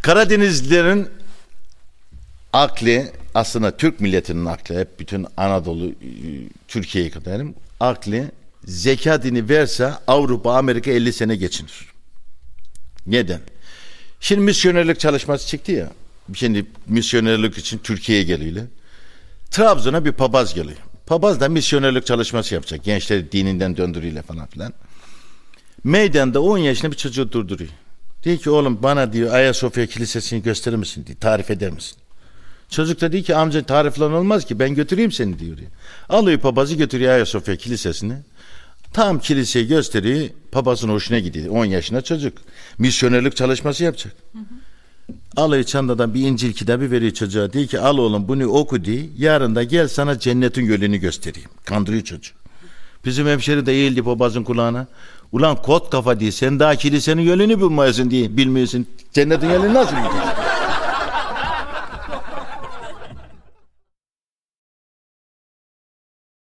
Karadenizlilerin aklı aslında Türk milletinin aklı, hep bütün Anadolu, Türkiye'ye kadar aklı, zeka dini verse Avrupa, Amerika 50 sene geçinir. Neden? Şimdi misyonerlik çalışması çıktı ya. Şimdi misyonerlik için Türkiye'ye geliyorlar. Trabzon'a bir papaz geliyor. Papaz da misyonerlik çalışması yapacak. Gençleri dininden döndürüyle falan filan. Meydanda 10 yaşında bir çocuğu durduruyor. Diyor ki oğlum bana diyor Ayasofya Kilisesi'ni gösterir misin diye, tarif eder misin? Çocuk da diyor ki amca tarif falan olmaz ki, ben götüreyim seni diyor. Alıyor papazı, götürüyor Ayasofya Kilisesi'ni. Tam kiliseyi gösteriyor, papazın hoşuna gidiyor. 10 yaşında çocuk. Misyonerlik çalışması yapacak. Alıyor çantadan bir İncil kitabı veriyor çocuğa. Diyor ki al oğlum bunu oku diye. Yarın da gel sana cennetin yolunu göstereyim. Kandırıyor çocuğu. Bizim hemşeri de eğildi papazın kulağına. Ulan kot kafa diye sen daha kilisenin yolunu bilmiyorsun diye. Bilmiyorsun. Cennetin yolunu nasıl bileceksin?